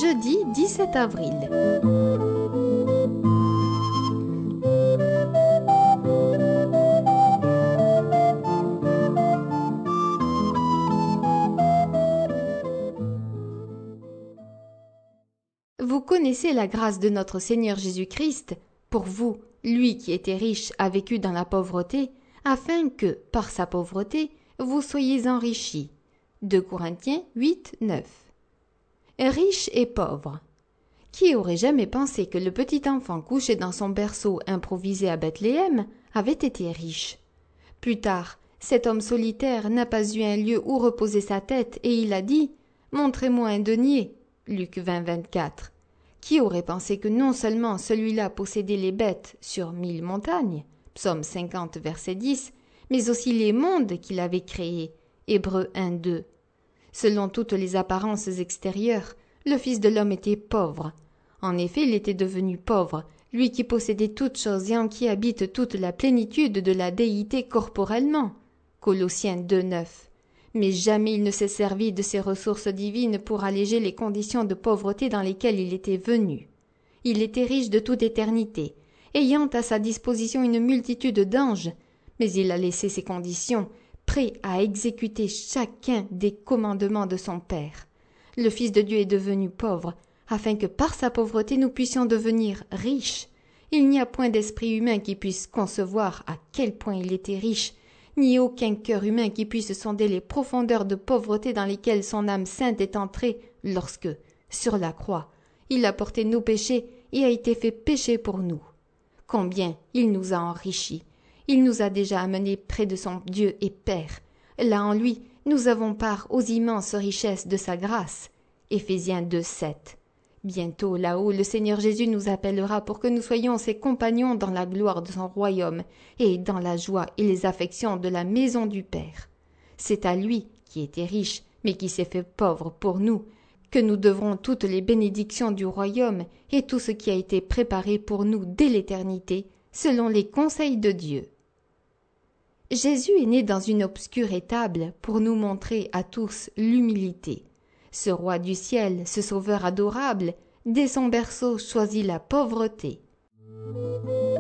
jeudi 17 avril. Vous connaissez la grâce de notre Seigneur Jésus-Christ. Pour vous, lui qui était riche a vécu dans la pauvreté, afin que, par sa pauvreté, vous soyez enrichis. 2 Corinthiens 8, 9. Riche et pauvre. Qui aurait jamais pensé que le petit enfant couché dans son berceau improvisé à Bethléem avait été riche? Plus tard, cet homme solitaire n'a pas eu un lieu où reposer sa tête et il a dit « Montrez-moi un denier » Luc 20, 24. Qui aurait pensé que non seulement celui-là possédait les bêtes sur 1000 montagnes, Psaume 50, verset 10, mais aussi les mondes qu'il avait créés, Hébreux 1, 2. Selon toutes les apparences extérieures, le Fils de l'homme était pauvre. En effet, il était devenu pauvre, lui qui possédait toutes choses et en qui habite toute la plénitude de la déité corporellement, Colossiens 2, 9. Mais jamais il ne s'est servi de ses ressources divines pour alléger les conditions de pauvreté dans lesquelles il était venu. Il était riche de toute éternité, ayant à sa disposition une multitude d'anges, mais il a laissé ces conditions, prêt à exécuter chacun des commandements de son Père. Le Fils de Dieu est devenu pauvre, afin que par sa pauvreté nous puissions devenir riches. Il n'y a point d'esprit humain qui puisse concevoir à quel point il était riche, ni aucun cœur humain qui puisse sonder les profondeurs de pauvreté dans lesquelles son âme sainte est entrée lorsque, sur la croix, il a porté nos péchés et a été fait péché pour nous. Combien il nous a enrichis! Il nous a déjà amenés près de son Dieu et Père. Là en lui, nous avons part aux immenses richesses de sa grâce. Éphésiens 2, 7. Bientôt, là-haut, le Seigneur Jésus nous appellera pour que nous soyons ses compagnons dans la gloire de son royaume et dans la joie et les affections de la maison du Père. C'est à lui, qui était riche, mais qui s'est fait pauvre pour nous, que nous devrons toutes les bénédictions du royaume et tout ce qui a été préparé pour nous dès l'éternité, selon les conseils de Dieu. Jésus est né dans une obscure étable pour nous montrer à tous l'humilité. Ce roi du ciel, ce sauveur adorable, dès son berceau choisit la pauvreté.